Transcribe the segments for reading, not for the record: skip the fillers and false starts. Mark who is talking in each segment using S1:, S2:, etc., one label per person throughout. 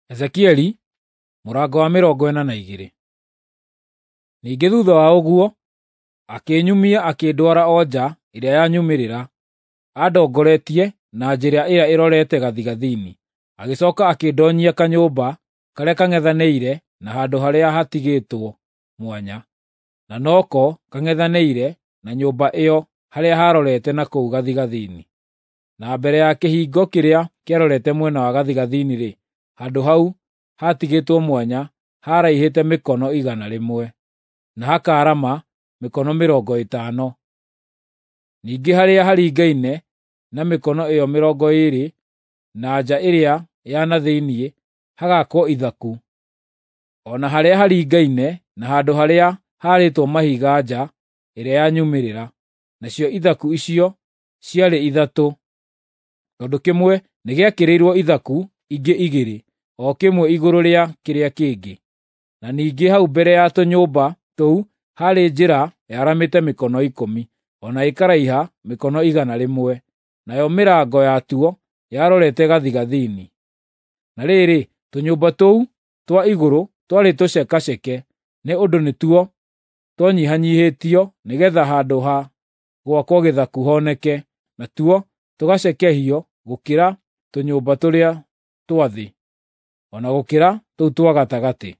S1: Ezekieli mũrango wa 42. Ningĩ thutha wa ũguo akĩnyumia akĩndwara o nja ĩrĩa yanyumĩrĩra, andongoretie na njĩra ĩrĩa ĩrorete gathigathini. Agĩcooka akĩndonyia kanyũmba karĩa kang'ethanĩire na handũ harĩa hatigĩtwo mwanya, na noko kang'ethanĩire na nyũmba ĩyo harĩa harorete na kũu gathigathini. Na mbere ya kĩhingo kĩrĩa kĩarorete mwena wa gathigathini-rĩ, handũ hau hatigĩtwo mwanya haraihĩte mĩkono 100, na hakaarama mĩkono 50. Ningĩ harĩa haringaine na mĩkono ĩyo 20 na nja ĩrĩa ya na thĩinĩ hagaakwo ithaku, o na harĩa haringaine na handũ harĩa haarĩtwo mahiga nja ĩrĩa yanyumĩrĩra. Nacio ithaku icio ciarĩ ithatũ, tondũ kĩmwe nĩ gĩakĩrĩirwo ithaku ingĩ 2, o kĩmwe igũrũ rĩa kĩrĩa kĩngĩ. Na ningĩ hau mbere ya tũnyũmba tũu haarĩ njĩra yaramĩte mĩkono 10, o na ĩkaraiha mĩkono 100, nayo mĩrango yatuo yarorete gathigathini. Na rĩrĩ, tũnyũmba tũu twa igũrũ twarĩ tũcekaceke, nĩ ũndũ nĩtuo twanyihanyihĩtio nĩgeetha handũ ha gwakwo gĩthaku honeke, natuo tũgacekehio gũkĩra tũnyũmba tũrĩa twa thĩ, o na gũkĩra tũu twa gatagatĩ,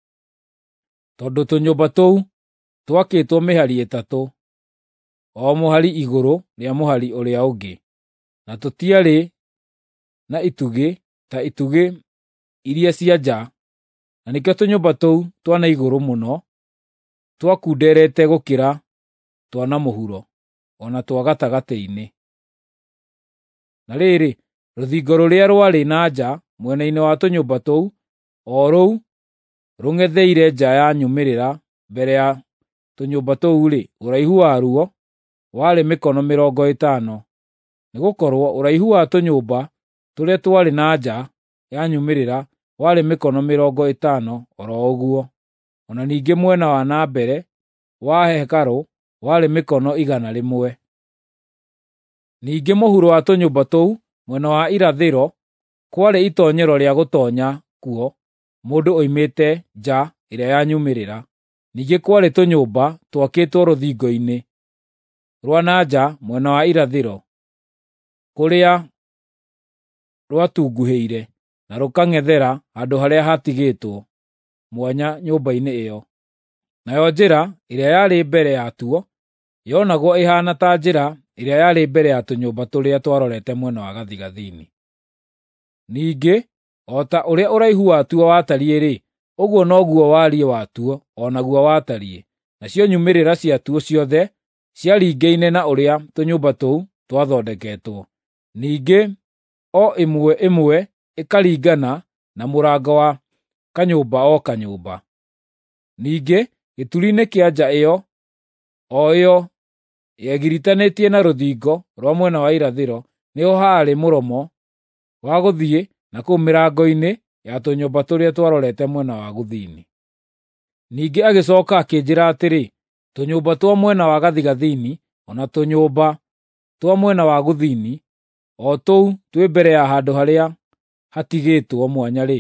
S1: tondũ tũnyũmba tũu twakĩtwo mĩhari 3, o mũhari igũrũ rĩa mũhari ũrĩa ũngĩ, na tũtiarĩ na itugĩ ta itugĩ iria cia nja, na nĩkĩo tũnyũmba tũu twa na igũrũ mũno twakunderete gũkĩra twa na mũhuro, o na twa gatagatĩ-inĩ. Na rĩrĩ, rũthingo rũrĩa rwarĩ na nja mwena-inĩ wa tũnyũmba tũu, o rũu rũng'etheire nja ya nyumĩrĩra mbere ya tũnyũmba tũu-rĩ, ũraihu waruo warĩ mĩkono 50, nĩgũkorwo ũraihu wa tũnyũmba tũrĩa twarĩ na nja ya nyumĩrĩra warĩ mĩkono 50 o ro ũguo. O na ningĩ mwena wa na mbere wa hekarũ warĩ mĩkono 100. Ningĩ mũhuro wa tũnyũmba tũu mwena wa irathĩro kwarĩ itoonyero rĩa gũtoonya kuo mũndũ oimĩte nja ĩrĩa yanyumĩrĩra. Ningĩ kwarĩ tũnyũmba twakĩtwo rũthingo-inĩ rwa na nja mwena wa irathĩro, kũrĩa rwatunguhĩire na rũkang'ethera handũ harĩa hatigĩtwo mwanya nyũmba-inĩ ĩyo. Nayo njĩra ĩrĩa yarĩ mbere yatuo yoonagwo ĩhaana ta njĩra ĩrĩa yarĩ mbere ya tũnyũmba tũrĩa twarorete mwena wa gathigathini. Ningĩ, o ta ũrĩa ũraihu watuo watariĩ-rĩ, ũguo noguo wariĩ watuo o naguo watariĩ. Nacio nyumĩrĩra ciatuo ciothe ciaringaine na ũrĩa tũnyũmba tũu twathondeketwo. Ningĩ o ĩmwe ĩmwe ĩkaringana na mũrango wa kanyũmba o kanyũmba. Ningĩ gĩturi-inĩ kĩa nja ĩyo o ĩyo yegiritanĩtie na rũthingo rwa mwena wa irathĩro nĩho haarĩ mũromo wa gũthiĩ na kũu mĩrango-inĩ ya tũnyũmba tũrĩa twarorete mwena wa gũthini. Ningĩ agĩcooka akĩnjĩra atĩrĩ, tũnyũmba twa mwena wa gathigathini o na tũnyũmba twa mwena wa gũthini, o tũu twĩ mbere ya handũ harĩa hatigĩtwo mwanya-rĩ,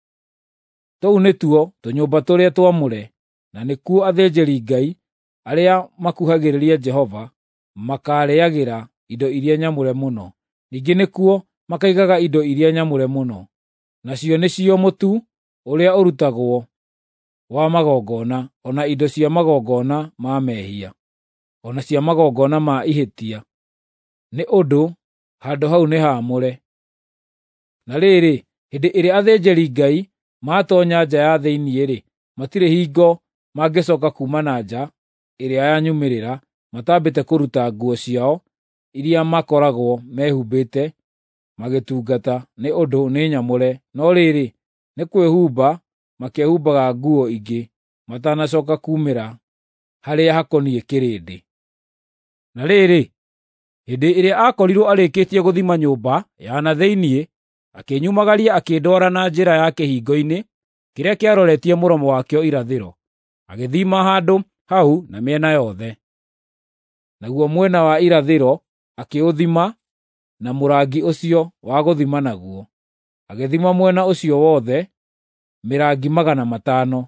S1: tũu nĩtuo tũnyũmba tũrĩa twamũre, na nĩkuo athĩnjĩri-Ngai arĩa makuhagĩrĩria Jehova makaarĩagĩra indo iria nyamũre mũno. Ningĩ nĩkuo makaigaga indo iria nyamũre mũno, nacio nĩcio mũtu ũrĩa ũrutagwo wa magongona, o na indo cia magongona ma mehia, o na cia magongona ma ihĩtia, nĩ ũndũ handũ hau nĩ haamũre. Na rĩrĩ, hĩndĩ ĩrĩa athĩnjĩri-Ngai maatoonya nja ya thĩinĩ-rĩ, matirĩ hingo mangĩcooka kuuma na nja ĩrĩa yanyumĩrĩra matambĩte kũruta nguo ciao iria makoragwo mehumbĩte magĩtungata, nĩ ũndũ nĩ nyamũre, no rĩrĩ, nĩ kwĩhumba makehumbaga nguo ingĩ matanacooka kuumĩra harĩa hakoniĩ kĩrĩndĩ. Na rĩrĩ, hĩndĩ ĩrĩa aakorirwo arĩkĩtie gũthima nyũmba ya na thĩinĩ, akĩnyumagaria akĩndwara na njĩra ya kĩhingo-inĩ kĩrĩa kĩaroretie mũromo wakĩo irathĩro, agĩthima handũ hau na mĩena yothe. Naguo mwena wa irathĩro akĩũthima na mũrangi ũcio wa gũthima naguo, agĩthima mwena ũcio wothe mĩrangi 500.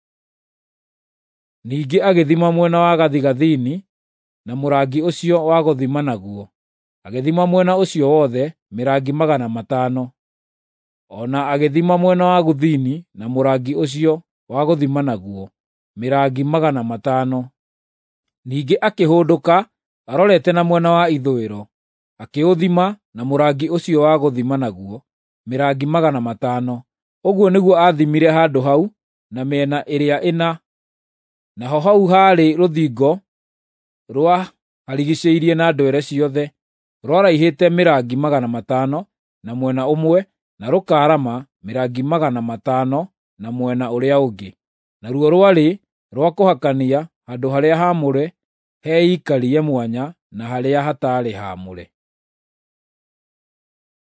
S1: Ningĩ agĩthima mwena wa gathigathini na mũrangi ũcio wa gũthima naguo, agĩthima mwena ũcio wothe mĩrangi 500. Ona agĩthima mwena wa gũthini na mũrangi ũcio wa gũthima naguo, mĩrangi 500. Ningĩ akĩhũndũka arorete na mwena wa ithũĩro, akĩũthima na mũrangi ũcio wa gũthima naguo, mĩrangi 500. Ũguo nĩguo aathimire handũ hau na mĩena ĩrĩa ĩna. Naho hau haarĩ rũthingo rwarigiicĩirie na ndwere ciothe, rwaraihĩte mĩrangi 500 na mwena ũmwe, na rũkaarama mĩrangi 500 na mwena ũrĩa ũngĩ. Naruo rwarĩ rwa kũhakania handũ-harĩa-haamũre heikarie mwanya na harĩa hataarĩ haamũre.